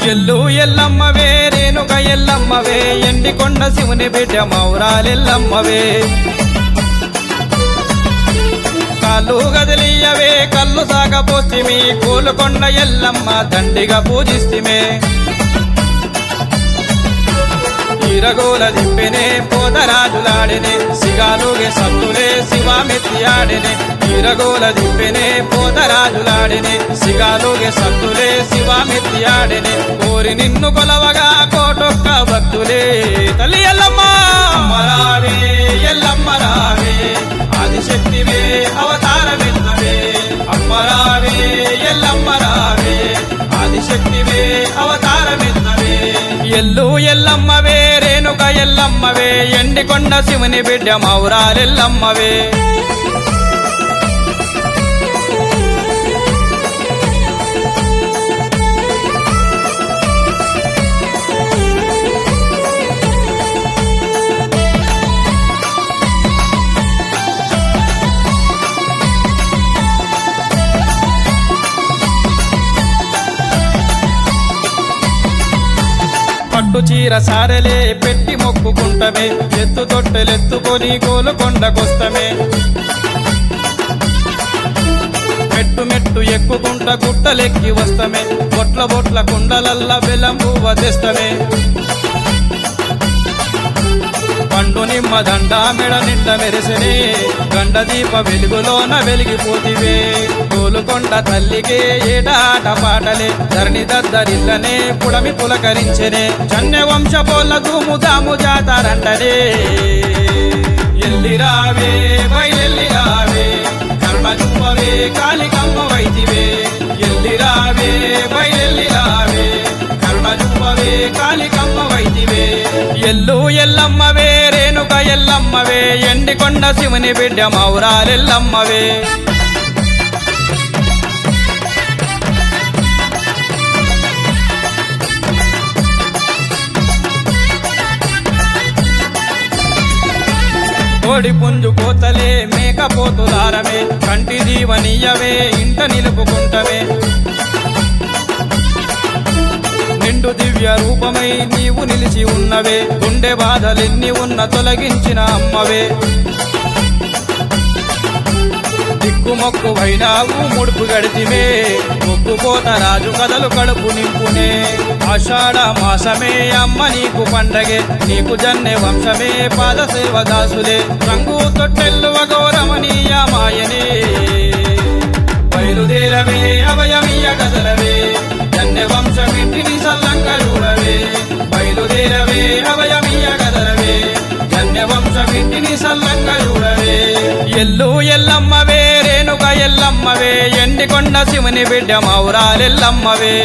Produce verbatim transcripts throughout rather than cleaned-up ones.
ఎల్లు ఎల్లమ్మవే రేణుక ఎల్లమ్మవే ఎండికొండ శివుని బిడ్డ మౌరాలెల్లమ్మవే కాళ్ళు గదిలియవే కళ్ళు సాగపోతిమి కోలుకొండ ఎల్లమ్మ దండిగా పూజిస్తిమే ఈరగోల దిప్పెనే పోతరాజులాడినే సిగాలుగే సత్తులే శివామెత్తి ఆడినే ఈరగోల దిప్పెనే పోతరాజులాడినే సిగాలుగే సత్తులే శివామెత్తి ఆడినే కోరి నిన్ను కొలవగా కోటొక్క భక్తులే తల్లి ఎల్లమ్మ అమ్మరావే ఎల్లమ్మ రావే ఆదిశక్తివే అవతారమెత్తవే అమ్మరావే ఎల్లమ్మ రావే ఆదిశక్తివే అవతారమెత్తవే ఎల్లు ఎల్లమ్మవే రేణుక ఎల్లమ్మవే ఎండికొండ శివుని బిడ్డ మౌరాలెల్లమ్మవే పట్టు చీర సారలే పెట్టి మొక్కుకుంటమే ఎత్తు తొట్టెలెత్తుకొని గోలుకొండకొస్తమే మెట్టు మెట్టు ఎక్కుకుంట గుట్టలెక్కి వస్తమే బొట్ల బొట్ల కుండలల్ల బెల్లంబు వదిస్తమే పండు నిమ్మ దండ మెడ నిండ మెరిసెనే గండ దీప వెలుగులోన వెలిగిపోతివే గోలుకొండ తల్లికే ఏటాట పాటలే ధరణి దద్దరిల్లనే పుడమి పులకరించెనే జన్య వంశ పోల దూము దాము జాతారంటనే ఎల్లిరావే బయలెల్లిరావే కర్మ చూపవే కాళికమ్మ వైతివే ఎల్లిరావే బయలెల్లిరావే కర్మ చూపవే కాళికమ్మ వైతివే ఎల్లు ఎల్లమ్మవే రేణుక ఎల్లమ్మవే ఎండికొండ శివుని బిడ్డ మౌరాలెల్లమ్మవే కోడి పుంజు కోతలే మేకపోతులారమే కంటి దీవనీయవే ఇంట నిలుపుకుంటవే నిండు దివ్య రూపమై నీవు నిలిచి ఉన్నవే గుండె బాధలెన్ని ఉన్న తొలగించిన అమ్మవే దిక్కుమొక్కు వైనావు ముడుపు గడితివే మొక్కుపోత రాజు కథలు కడుపు నింపునే ఆషాఢ మాసమే అమ్మ నీకు పండగే నీకు జన్య వంశమే పాద సేవ దాసులే రంగు తొట్టెల్లువ గౌరమనీయ మాయనే బయలుదేరవే అభయమీయ కదలవే జన్య వంశమిటిని సల్లంక చూడవే బయలుదేరవే అభయమీయ కదలవే జన్య వంశమిటిని సల్లంక చూడవే ఎల్లు ఎల్లమ్మవే రేణుక ఎల్లమ్మవే ఎండికొండ శివుని బిడ్డ మౌరాలెల్లమ్మవే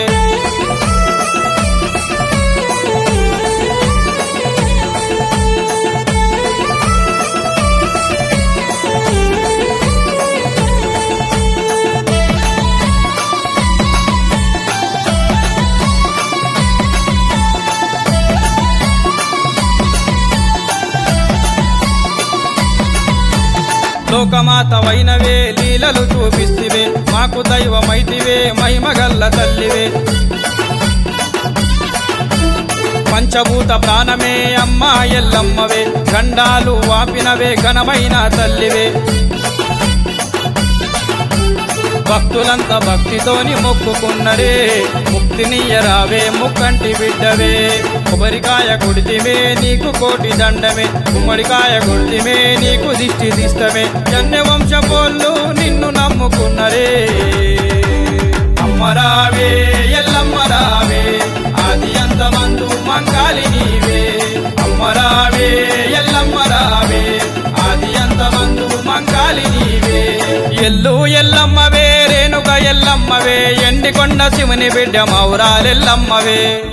లోకమాత వైనవే లీలలు చూపిస్తివే మాకు దైవమైతివే మహిమగల్ల తల్లివే పంచభూత ప్రాణమే అమ్మా ఎల్లమ్మవే గండాలు వాపినవే ఘనమైన తల్లివే భక్తులంతా భక్తితోని మొక్కుకున్నరే ముక్తినియరావే ముక్కంటి బిడ్డవే కొబ్బరికాయ కొడితివే నీకు కోటి దండమే గుమ్మడికాయ కొడితివే నీకు దిష్టి తీస్తమే జన్య వంశపోళ్ళు నిన్ను నమ్ముకున్నరే అమ్మరావే ఎల్లమ్మరావే ఆది అంతమందు మంకాలి నీవే అమ్మరావే ఎల్లమ్మరావే ఆది అంతమందు మంకాలి నీవే ఎల్లు ఎల్లమ్మవే రేణుక ఎల్లమ్మవే ఎండికొండ శివుని బిడ్డ మౌరాలెల్లమ్మవే